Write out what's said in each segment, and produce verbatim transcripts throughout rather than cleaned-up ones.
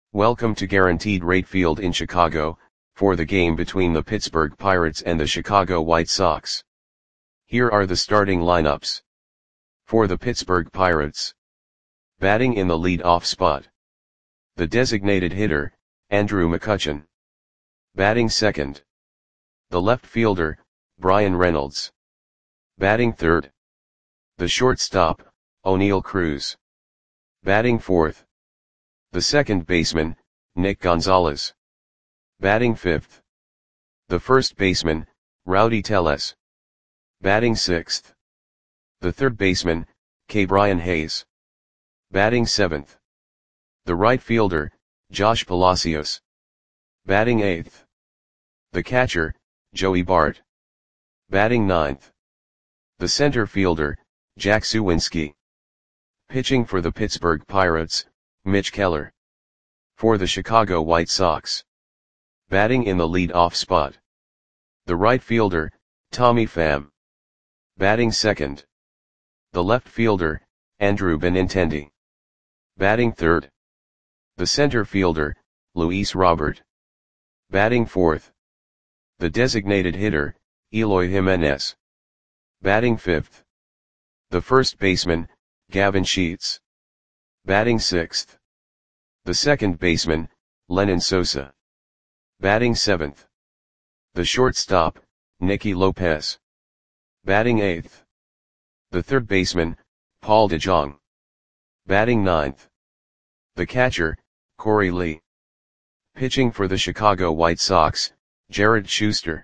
Welcome to Guaranteed Rate Field in Chicago, for the game between the Pittsburgh Pirates and the Chicago White Sox. Here are the starting lineups. For the Pittsburgh Pirates. Batting in the lead-off spot. The designated hitter, Andrew McCutchen. Batting second. The left fielder, Bryan Reynolds. Batting third. The shortstop, Oneil Cruz. Batting fourth. The second baseman, Nick Gonzalez. Batting fifth. The first baseman, Rowdy Tellez. Batting sixth. The third baseman, Ke'Bryan Hayes. Batting seventh. The right fielder, Josh Palacios. Batting eighth. The catcher, Joey Bart. Batting ninth. The center fielder, Jack Suwinski. Pitching for the Pittsburgh Pirates, Mitch Keller. For the Chicago White Sox. Batting in the lead-off spot. The right fielder, Tommy Pham. Batting second. The left fielder, Andrew Benintendi. Batting third. The center fielder, Luis Robert. Batting fourth. The designated hitter, Eloy Jimenez. Batting fifth. The first baseman, Gavin Sheets. Batting sixth. The second baseman, Lenyn Sosa. Batting seventh. The shortstop, Nicky Lopez. Batting eighth. The third baseman, Paul DeJong. Batting ninth. The catcher, Corey Lee. Pitching for the Chicago White Sox, Jared Schuster.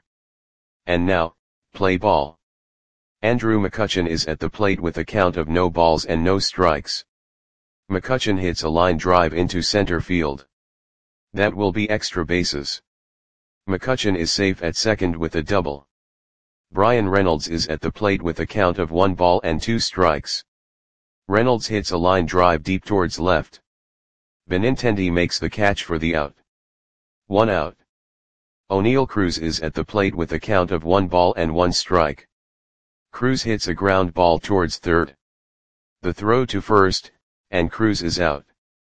And now, play ball. Andrew McCutchen is at the plate with a count of no balls and no strikes. McCutchen hits a line drive into center field. That will be extra bases. McCutchen is safe at second with a double. Bryan Reynolds is at the plate with a count of one ball and two strikes. Reynolds hits a line drive deep towards left. Benintendi makes the catch for the out. One out. Oneil Cruz is at the plate with a count of one ball and one strike. Cruz hits a ground ball towards third. The throw to first, and Cruz is out.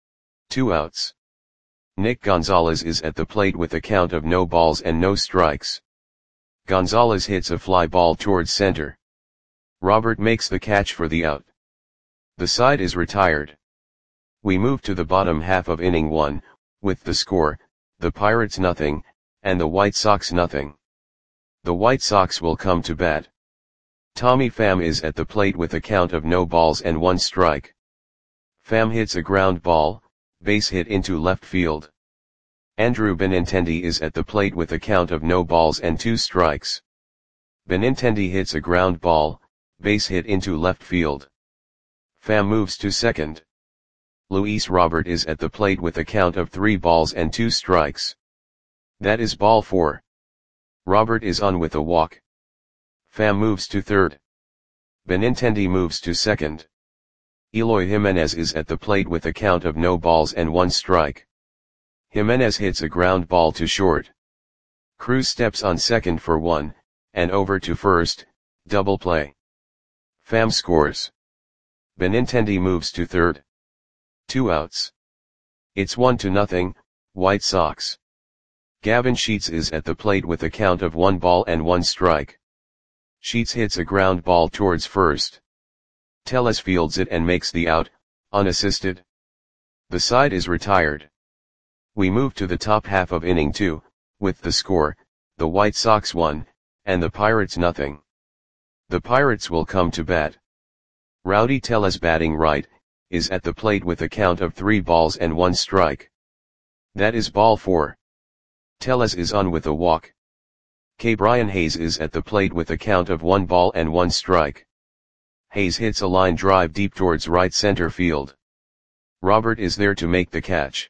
Two outs. Nick Gonzalez is at the plate with a count of no balls and no strikes. Gonzalez hits a fly ball towards center. Robert makes the catch for the out. The side is retired. We move to the bottom half of inning one, with the score, the Pirates nothing, and the White Sox nothing. The White Sox will come to bat. Tommy Pham is at the plate with a count of no balls and one strike. Pham hits a ground ball, base hit into left field. Andrew Benintendi is at the plate with a count of no balls and two strikes. Benintendi hits a ground ball, base hit into left field. Pham moves to second. Luis Robert is at the plate with a count of three balls and two strikes. That is ball four. Robert is on with a walk. Pham moves to third. Benintendi moves to second. Eloy Jimenez is at the plate with a count of no balls and one strike. Jimenez hits a ground ball to short. Cruz steps on second for one, and over to first, double play. Pham scores. Benintendi moves to third. Two outs. It's one to nothing, White Sox. Gavin Sheets is at the plate with a count of one ball and one strike. Sheets hits a ground ball towards first. Tellez fields it and makes the out, unassisted. The side is retired. We move to the top half of inning two, with the score, the White Sox one, and the Pirates nothing. The Pirates will come to bat. Rowdy Tellez batting right, is at the plate with a count of three balls and one strike. That is ball four. Tellez is on with a walk. Ke'Bryan Hayes is at the plate with a count of one ball and one strike. Hayes hits a line drive deep towards right center field. Robert is there to make the catch.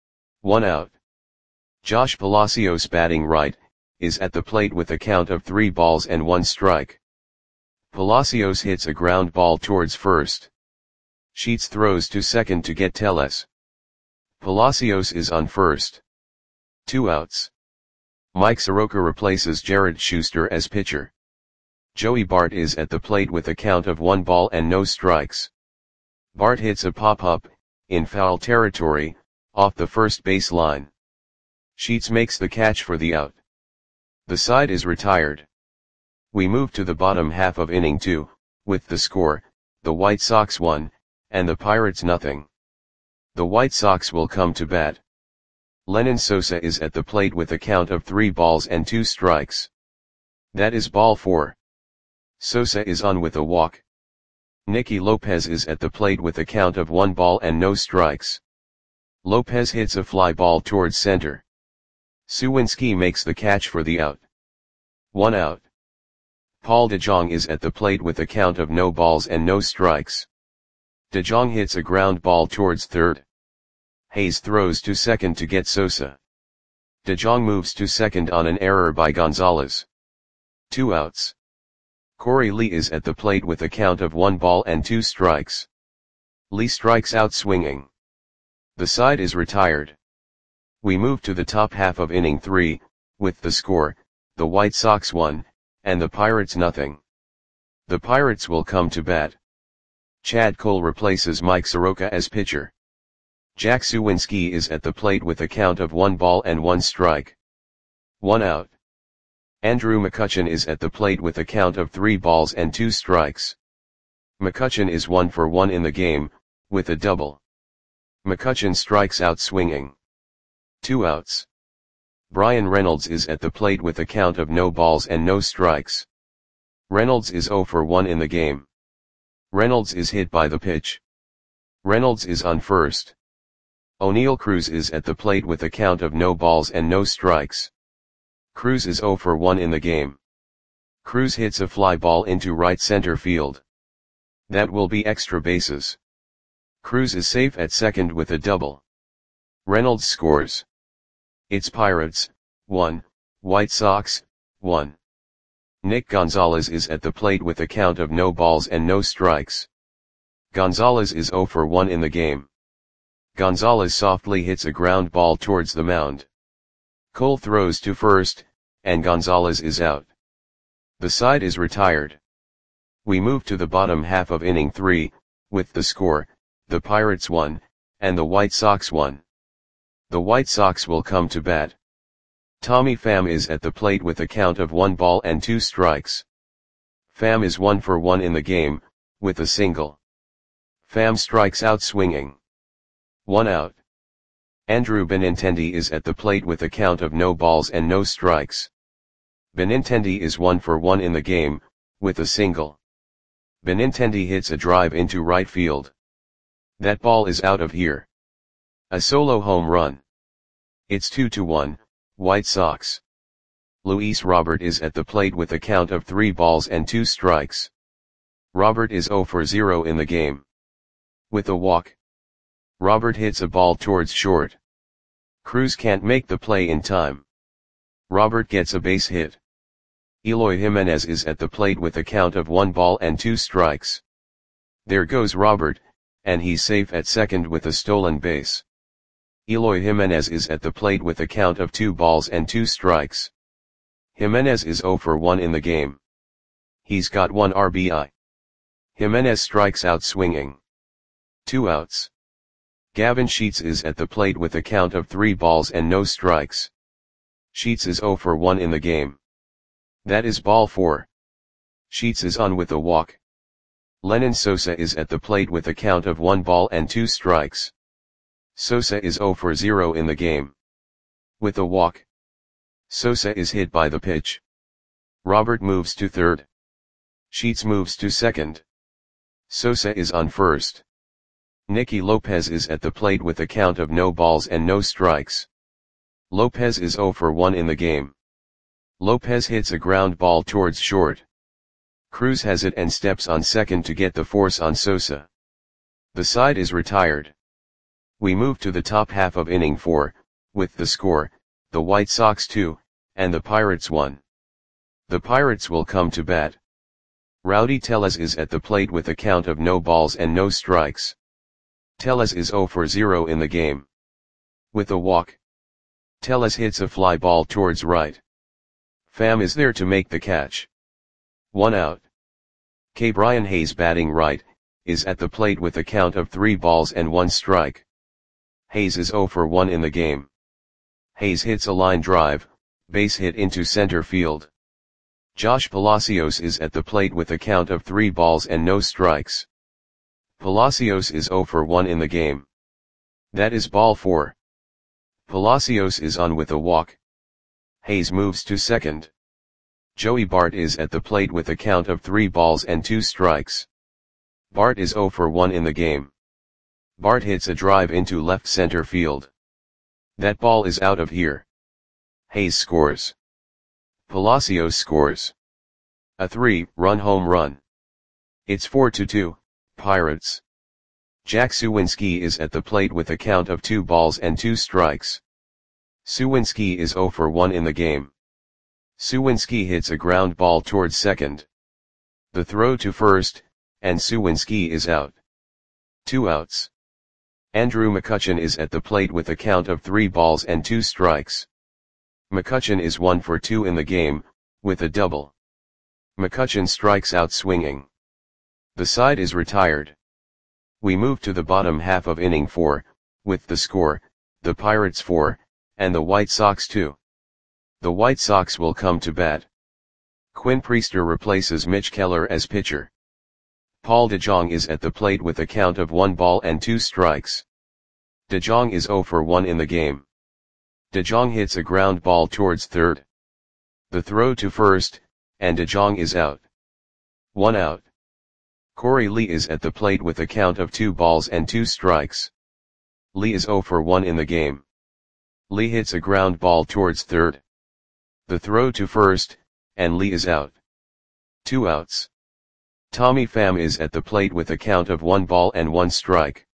One out. Josh Palacios batting right, is at the plate with a count of three balls and one strike. Palacios hits a ground ball towards first. Sheets throws to second to get Tellez. Palacios is on first. Two outs. Mike Soroka replaces Jared Schuster as pitcher. Joey Bart is at the plate with a count of one ball and no strikes. Bart hits a pop-up, in foul territory, off the first base line. Sheets makes the catch for the out. The side is retired. We move to the bottom half of inning two, with the score, the White Sox one, and the Pirates nothing. The White Sox will come to bat. Lenyn Sosa is at the plate with a count of three balls and two strikes. That is ball four. Sosa is on with a walk. Nicky Lopez is at the plate with a count of one ball and no strikes. Lopez hits a fly ball towards center. Suwinski makes the catch for the out. One out. Paul DeJong is at the plate with a count of no balls and no strikes. DeJong hits a ground ball towards third. Hayes throws to second to get Sosa. DeJong moves to second on an error by Gonzalez. Two outs. Corey Lee is at the plate with a count of one ball and two strikes. Lee strikes out swinging. The side is retired. We move to the top half of inning three, with the score, the White Sox one, and the Pirates nothing. The Pirates will come to bat. Chad Cole replaces Mike Soroka as pitcher. Jack Suwinski is at the plate with a count of one ball and one strike. One out. Andrew McCutchen is at the plate with a count of three balls and two strikes. McCutchen is one for one in the game, with a double. McCutchen strikes out swinging. Two outs. Brian Reynolds is at the plate with a count of no balls and no strikes. Reynolds is zero for one in the game. Reynolds is hit by the pitch. Reynolds is on first. O'Neal Cruz is at the plate with a count of no balls and no strikes. Cruz is zero for one in the game. Cruz hits a fly ball into right center field. That will be extra bases. Cruz is safe at second with a double. Reynolds scores. It's Pirates, one, White Sox, one. Nick Gonzalez is at the plate with a count of no balls and no strikes. Gonzalez is zero for one in the game. Gonzalez softly hits a ground ball towards the mound. Cole throws to first, and Gonzalez is out. The side is retired. We move to the bottom half of inning three, with the score, the Pirates one, and the White Sox one. The White Sox will come to bat. Tommy Pham is at the plate with a count of one ball and two strikes. Pham is one for one in the game, with a single. Pham strikes out swinging. One out. Andrew Benintendi is at the plate with a count of no balls and no strikes. Benintendi is one for one in the game, with a single. Benintendi hits a drive into right field. That ball is out of here. A solo home run. It's two to one, White Sox. Luis Robert is at the plate with a count of three balls and two strikes. Robert is zero for zero in the game. With a walk. Robert hits a ball towards short. Cruz can't make the play in time. Robert gets a base hit. Eloy Jimenez is at the plate with a count of one ball and two strikes. There goes Robert, and he's safe at second with a stolen base. Eloy Jimenez is at the plate with a count of two balls and two strikes. Jimenez is zero for one in the game. He's got one R B I. Jimenez strikes out swinging. Two outs. Gavin Sheets is at the plate with a count of three balls and no strikes. Sheets is zero for one in the game. That is ball four. Sheets is on with a walk. Lenyn Sosa is at the plate with a count of one ball and two strikes. Sosa is zero for zero in the game. With a walk. Sosa is hit by the pitch. Robert moves to third. Sheets moves to second. Sosa is on first. Nicky Lopez is at the plate with a count of no balls and no strikes. Lopez is zero for one in the game. Lopez hits a ground ball towards short. Cruz has it and steps on second to get the force on Sosa. The side is retired. We move to the top half of inning four, with the score, the White Sox two, and the Pirates one. The Pirates will come to bat. Rowdy Tellez is at the plate with a count of no balls and no strikes. Tellez is zero for zero in the game. With a walk. Tellez hits a fly ball towards right. Pham is there to make the catch. One out. K. Brian Hayes batting right, is at the plate with a count of three balls and one strike. Hayes is zero for one in the game. Hayes hits a line drive, base hit into center field. Josh Palacios is at the plate with a count of three balls and no strikes. Palacios is zero for one in the game. That is ball four. Palacios is on with a walk. Hayes moves to second. Joey Bart is at the plate with a count of three balls and two strikes. Bart is zero for one in the game. Bart hits a drive into left center field. That ball is out of here. Hayes scores. Palacios scores. A three-run home run. It's four to two, Pirates. Jack Suwinski is at the plate with a count of two balls and two strikes. Suwinski is zero for one in the game. Suwinski hits a ground ball towards second. The throw to first, and Suwinski is out. Two outs. Andrew McCutchen is at the plate with a count of three balls and two strikes. McCutchen is one for two in the game, with a double. McCutchen strikes out swinging. The side is retired. We move to the bottom half of inning four, with the score, the Pirates four, and the White Sox two. The White Sox will come to bat. Quinn Priester replaces Mitch Keller as pitcher. Paul DeJong is at the plate with a count of one ball and two strikes. DeJong is zero for one in the game. DeJong hits a ground ball towards third. The throw to first, and DeJong is out. One out. Corey Lee is at the plate with a count of two balls and two strikes. Lee is zero for one in the game. Lee hits a ground ball towards third. The throw to first, and Lee is out. Two outs. Tommy Pham is at the plate with a count of one ball and one strike.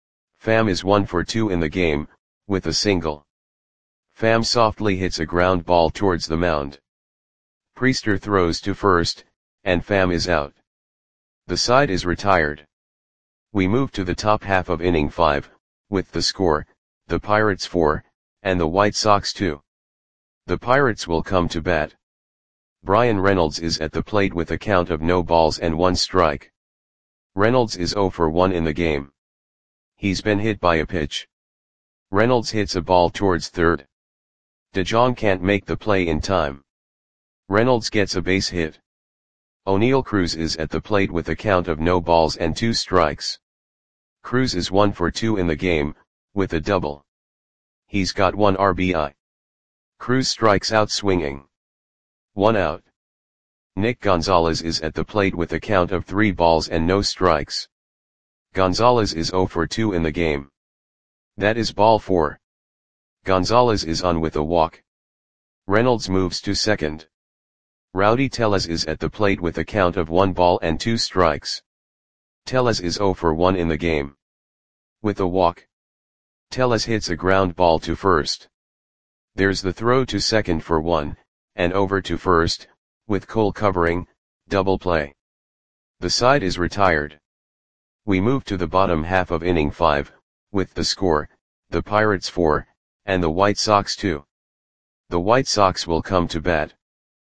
Pham is one for two in the game, with a single. Pham softly hits a ground ball towards the mound. Priester throws to first, and Pham is out. The side is retired. We move to the top half of inning five, with the score, the Pirates four, and the White Sox two. The Pirates will come to bat. Bryan Reynolds is at the plate with a count of no balls and one strike. Reynolds is zero for one in the game. He's been hit by a pitch. Reynolds hits a ball towards third. DeJong can't make the play in time. Reynolds gets a base hit. O'Neal Cruz is at the plate with a count of no balls and two strikes. Cruz is one for two in the game, with a double. He's got one R B I. Cruz strikes out swinging. One out. Nick Gonzalez is at the plate with a count of three balls and no strikes. Gonzalez is zero for two in the game. That is ball four. Gonzalez is on with a walk. Reynolds moves to second. Rowdy Tellez is at the plate with a count of one ball and two strikes. Tellez is zero for one in the game. With a walk. Tellez hits a ground ball to first. There's the throw to second for one, and over to first, with Cole covering, double play. The side is retired. We move to the bottom half of inning five, with the score, the Pirates four, and the White Sox two. The White Sox will come to bat.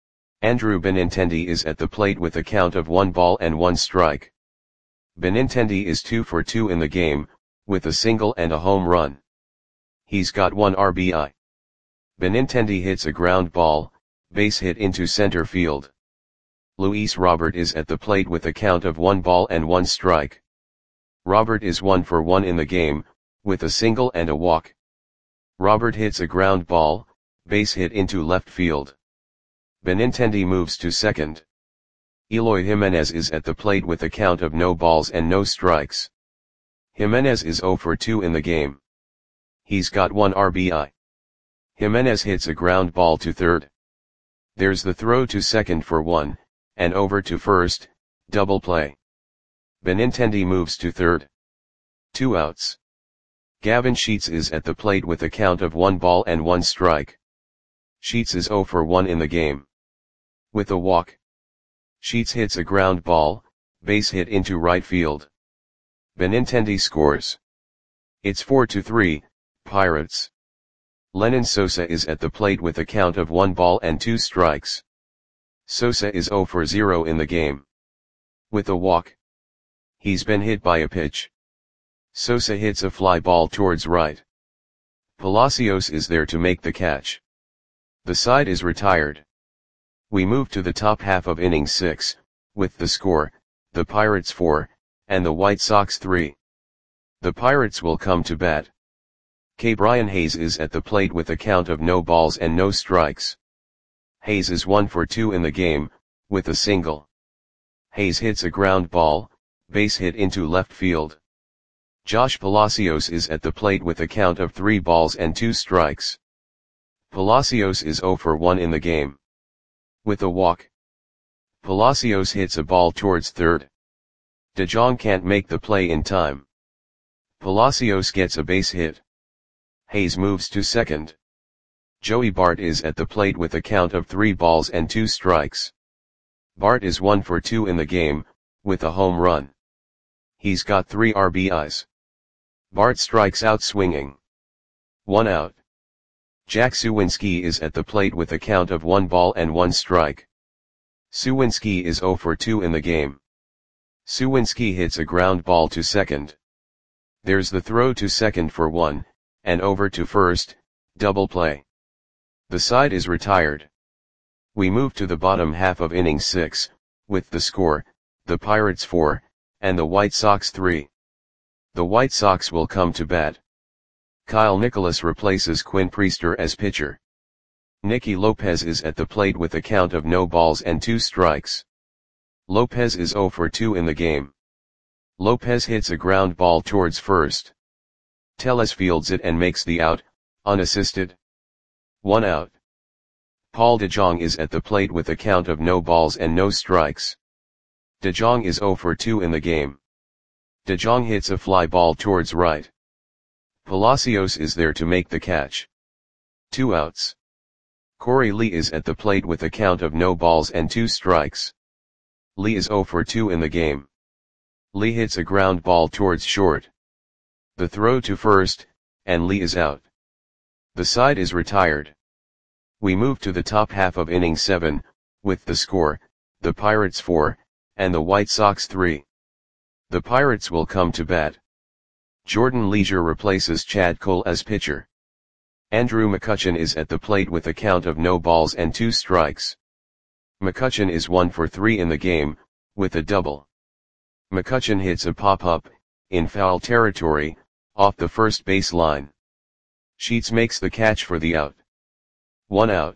Andrew Benintendi is at the plate with a count of one ball and one strike. Benintendi is two for two in the game, with a single and a home run. He's got one R B I. Benintendi hits a ground ball, base hit into center field. Luis Robert is at the plate with a count of one ball and one strike. Robert is one for one in the game, with a single and a walk. Robert hits a ground ball, base hit into left field. Benintendi moves to second. Eloy Jimenez is at the plate with a count of no balls and no strikes. Jimenez is zero for two in the game. He's got one R B I. Jimenez hits a ground ball to third. There's the throw to second for one, and over to first, double play. Benintendi moves to third. Two outs. Gavin Sheets is at the plate with a count of one ball and one strike. Sheets is zero for one in the game. With a walk. Sheets hits a ground ball, base hit into right field. Benintendi scores. It's four to three, Pirates. Lenyn Sosa is at the plate with a count of one ball and two strikes. Sosa is zero for zero in the game. With a walk. He's been hit by a pitch. Sosa hits a fly ball towards right. Palacios is there to make the catch. The side is retired. We move to the top half of inning six, with the score, the Pirates four, and the White Sox three. The Pirates will come to bat. Ke'Bryan Hayes is at the plate with a count of no balls and no strikes. Hayes is one for two in the game, with a single. Hayes hits a ground ball, base hit into left field. Josh Palacios is at the plate with a count of three balls and two strikes. Palacios is zero for one in the game. With a walk. Palacios hits a ball towards third. DeJong can't make the play in time. Palacios gets a base hit. Hayes moves to second. Joey Bart is at the plate with a count of three balls and two strikes. Bart is one for two in the game, with a home run. He's got three R B Is. Bart strikes out swinging. One out. Jack Suwinski is at the plate with a count of one ball and one strike. Suwinski is zero for two in the game. Suwinski hits a ground ball to second. There's the throw to second for one, and over to first, double play. The side is retired. We move to the bottom half of inning six, with the score, the Pirates four, and the White Sox three. The White Sox will come to bat. Kyle Nicolas replaces Quinn Priester as pitcher. Nicky Lopez is at the plate with a count of no balls and two strikes. Lopez is zero for two in the game. Lopez hits a ground ball towards first. Tellez fields it and makes the out, unassisted. One out. Paul DeJong is at the plate with a count of no balls and no strikes. DeJong is zero for two in the game. DeJong hits a fly ball towards right. Palacios is there to make the catch. Two outs. Corey Lee is at the plate with a count of no balls and two strikes. Lee is zero for two in the game. Lee hits a ground ball towards short. The throw to first, and Lee is out. The side is retired. We move to the top half of inning seven, with the score, the Pirates four, and the White Sox three. The Pirates will come to bat. Jordan Leisure replaces Chad Cole as pitcher. Andrew McCutchen is at the plate with a count of no balls and two strikes. McCutchen is one for three in the game, with a double. McCutchen hits a pop-up, in foul territory, off the first base line. Sheets makes the catch for the out. One out.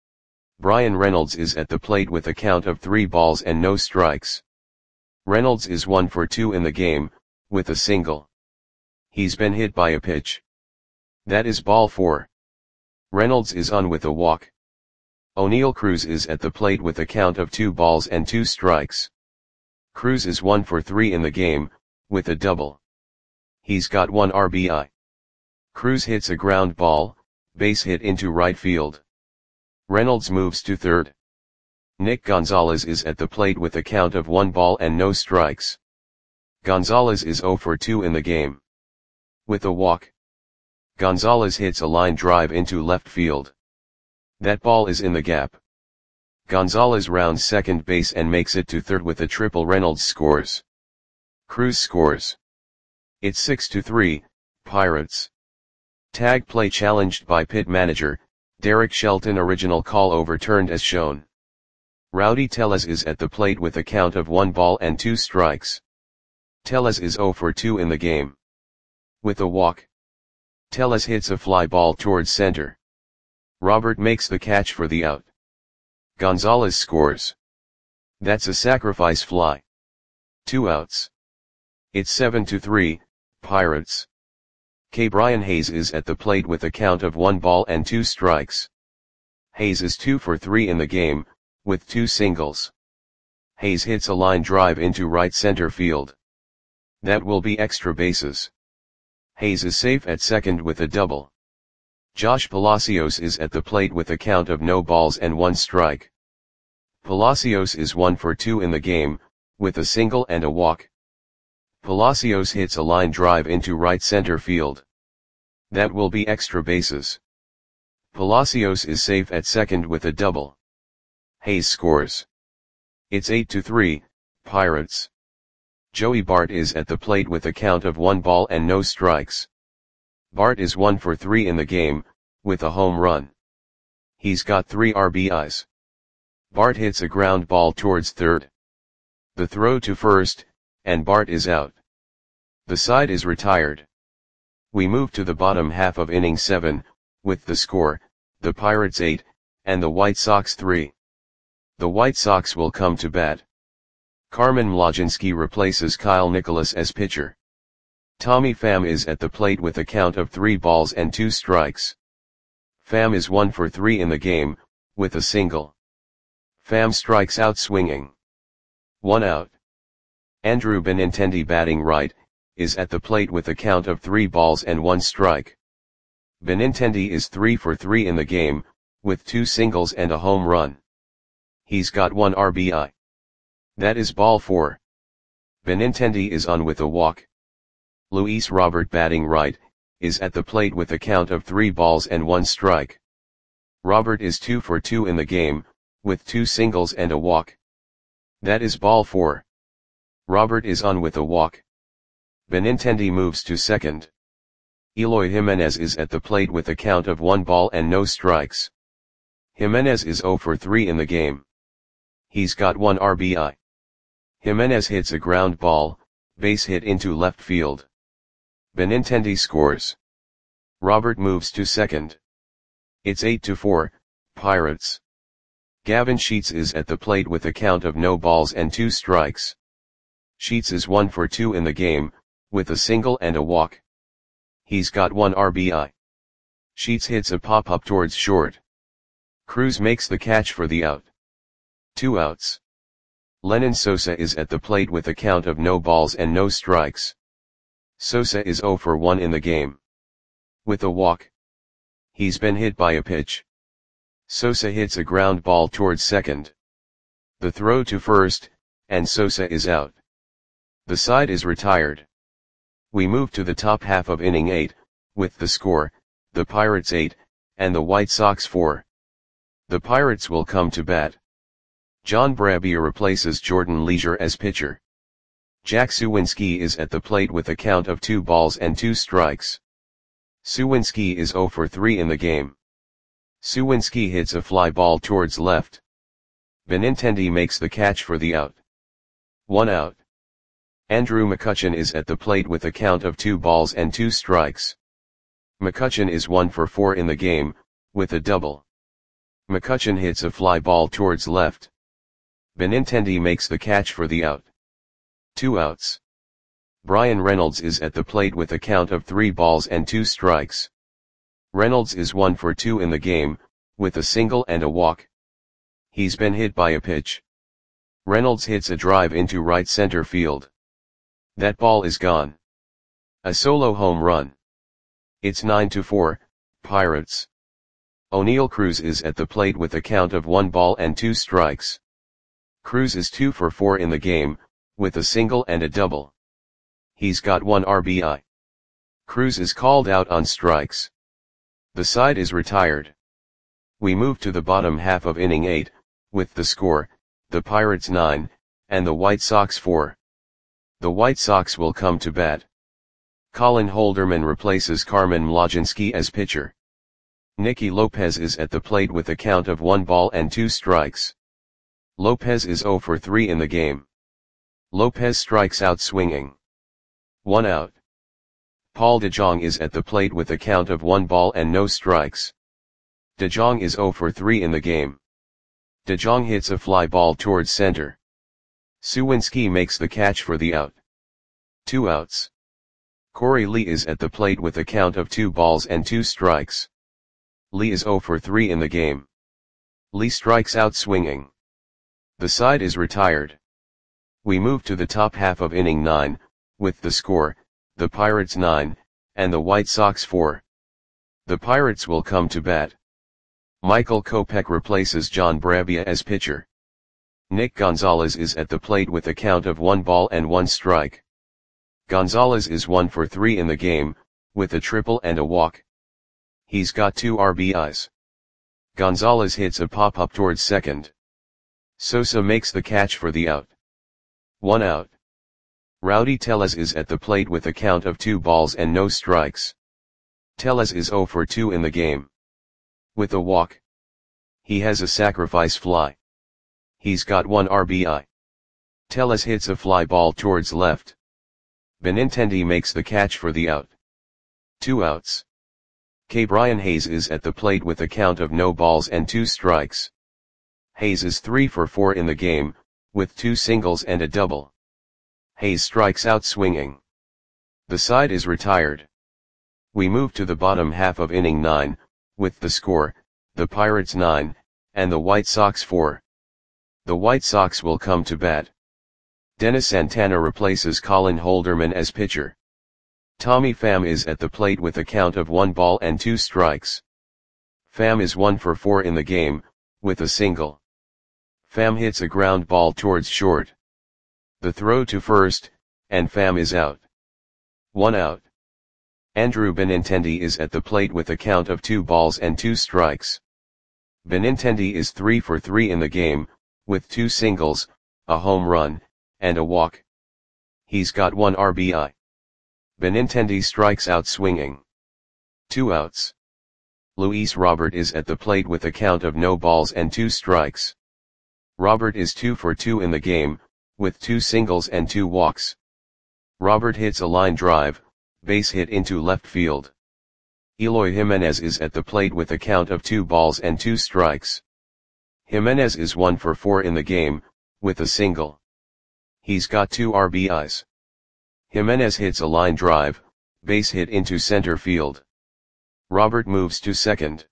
Brian Reynolds is at the plate with a count of three balls and no strikes. Reynolds is one for two in the game, with a single. He's been hit by a pitch. That is ball four. Reynolds is on with a walk. O'Neal Cruz is at the plate with a count of two balls and two strikes. Cruz is one for three in the game, with a double. He's got one R B I. Cruz hits a ground ball, base hit into right field. Reynolds moves to third. Nick Gonzalez is at the plate with a count of one ball and no strikes. Gonzalez is zero for two in the game. With a walk. Gonzalez hits a line drive into left field. That ball is in the gap. Gonzalez rounds second base and makes it to third with a triple. Reynolds scores. Cruz scores. It's six to three, Pirates. Tag play challenged by pit manager, Derek Shelton. Original call overturned as shown. Rowdy Tellez is at the plate with a count of one ball and two strikes. Tellez is zero for two in the game. With a walk. Tellez hits a fly ball towards center. Robert makes the catch for the out. Gonzalez scores. That's a sacrifice fly. Two outs. It's seven to three, Pirates. Ke'Bryan Hayes is at the plate with a count of one ball and two strikes. Hayes is two for three in the game, with two singles. Hayes hits a line drive into right center field. That will be extra bases. Hayes is safe at second with a double. Josh Palacios is at the plate with a count of no balls and one strike. Palacios is one for two in the game, with a single and a walk. Palacios hits a line drive into right center field. That will be extra bases. Palacios is safe at second with a double. Hayes scores. It's eight to three, Pirates. Joey Bart is at the plate with a count of one ball and no strikes. Bart is one for three in the game, with a home run. He's got three R B Is. Bart hits a ground ball towards third. The throw to first, and Bart is out. The side is retired. We move to the bottom half of inning seven, with the score, the Pirates eight, and the White Sox three. The White Sox will come to bat. Carmen Mlodzinski replaces Kyle Nicolas as pitcher. Tommy Pham is at the plate with a count of three balls and two strikes. Pham is one for three in the game, with a single. Pham strikes out swinging. One out. Andrew Benintendi, batting right, is at the plate with a count of three balls and one strike. Benintendi is three for three in the game, with two singles and a home run. He's got one R B I. That is ball four. Benintendi is on with a walk. Luis Robert, batting right, is at the plate with a count of three balls and one strike. Robert is two for two in the game, with two singles and a walk. That is ball four. Robert is on with a walk. Benintendi moves to second. Eloy Jimenez is at the plate with a count of one ball and no strikes. Jimenez is zero for three in the game. He's got one R B I. Jimenez hits a ground ball, base hit into left field. Benintendi scores. Robert moves to second. It's eight to four, Pirates. Gavin Sheets is at the plate with a count of no balls and two strikes. Sheets is one for two in the game, with a single and a walk. He's got one R B I. Sheets hits a pop-up towards short. Cruz makes the catch for the out. Two outs. Lenyn Sosa is at the plate with a count of no balls and no strikes. Sosa is zero for one in the game. With a walk. He's been hit by a pitch. Sosa hits a ground ball towards second. The throw to first, and Sosa is out. The side is retired. We move to the top half of inning eight, with the score, the Pirates eight, and the White Sox four. The Pirates will come to bat. John Brabia replaces Jordan Leisure as pitcher. Jack Suwinski is at the plate with a count of two balls and two strikes. Suwinski is zero for three in the game. Suwinski hits a fly ball towards left. Benintendi makes the catch for the out. One out. Andrew McCutchen is at the plate with a count of two balls and two strikes. McCutchen is one for four in the game, with a double. McCutchen hits a fly ball towards left. Benintendi makes the catch for the out. Two outs. Bryan Reynolds is at the plate with a count of three balls and two strikes. Reynolds is one for two in the game, with a single and a walk. He's been hit by a pitch. Reynolds hits a drive into right center field. That ball is gone. A solo home run. It's nine to four, Pirates. O'Neal Cruz is at the plate with a count of one ball and two strikes. Cruz is two for four in the game, with a single and a double. He's got one R B I. Cruz is called out on strikes. The side is retired. We move to the bottom half of inning eight, with the score, the Pirates nine, and the White Sox four. The White Sox will come to bat. Colin Holderman replaces Carmen Mlodzinski as pitcher. Nicky Lopez is at the plate with a count of one ball and two strikes. Lopez is zero for three in the game. Lopez strikes out swinging. One out. Paul DeJong is at the plate with a count of one ball and no strikes. DeJong is zero for three in the game. DeJong hits a fly ball towards center. Suwinski makes the catch for the out. Two outs. Corey Lee is at the plate with a count of two balls and two strikes. Lee is zero for three in the game. Lee strikes out swinging. The side is retired. We move to the top half of inning nine, with the score, the Pirates nine, and the White Sox four. The Pirates will come to bat. Michael Kopech replaces John Brabia as pitcher. Nick Gonzalez is at the plate with a count of one ball and one strike. Gonzalez is one for three in the game, with a triple and a walk. He's got two R B Is. Gonzalez hits a pop-up towards second. Sosa makes the catch for the out. One out. Rowdy Tellez is at the plate with a count of two balls and no strikes. Tellez is zero for two in the game. With a walk. He has a sacrifice fly. He's got one R B I. Tellez hits a fly ball towards left. Benintendi makes the catch for the out. Two outs. K. Brian Hayes is at the plate with a count of no balls and two strikes. Hayes is three for four in the game, with two singles and a double. Hayes strikes out swinging. The side is retired. We move to the bottom half of inning nine, with the score, the Pirates nine, and the White Sox four. The White Sox will come to bat. Dennis Santana replaces Colin Holderman as pitcher. Tommy Pham is at the plate with a count of one ball and two strikes. Pham is one for four in the game, with a single. Pham hits a ground ball towards short. The throw to first, and Pham is out. One out. Andrew Benintendi is at the plate with a count of two balls and two strikes. Benintendi is three for three in the game, with two singles, a home run, and a walk. He's got one R B I. Benintendi strikes out swinging. Two outs. Luis Robert is at the plate with a count of no balls and two strikes. Robert is two for two in the game, with two singles and two walks. Robert hits a line drive, base hit into left field. Eloy Jimenez is at the plate with a count of two balls and two strikes. Jimenez is one for four in the game, with a single. He's got two R B Is. Jimenez hits a line drive, base hit into center field. Robert moves to second.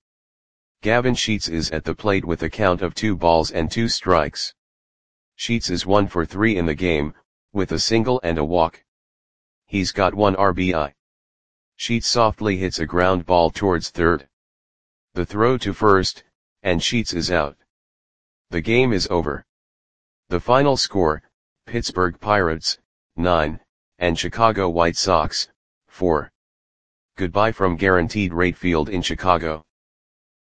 Gavin Sheets is at the plate with a count of two balls and two strikes. Sheets is one for three in the game, with a single and a walk. He's got one R B I. Sheets softly hits a ground ball towards third. The throw to first, and Sheets is out. The game is over. The final score, Pittsburgh Pirates, nine, and Chicago White Sox, four. Goodbye from Guaranteed Rate Field in Chicago.